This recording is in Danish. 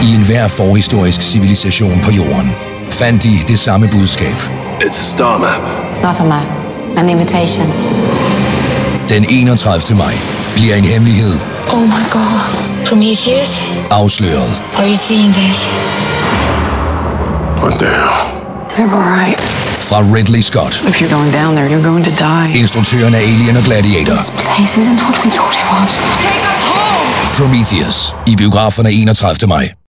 I enhver forhistorisk civilisation på jorden fandt de det samme budskab. It's a star map. Not a map. An invitation. Den 31. maj bliver en hemmelighed Oh my god. Prometheus? afsløret. Are you seeing this? What the hell? They're right. Fra Ridley Scott, If you're going down there, you're going to die. instruktøren af Alien og Gladiator. This place isn't what we thought it was. Take us home! Prometheus i biograferne 31. maj.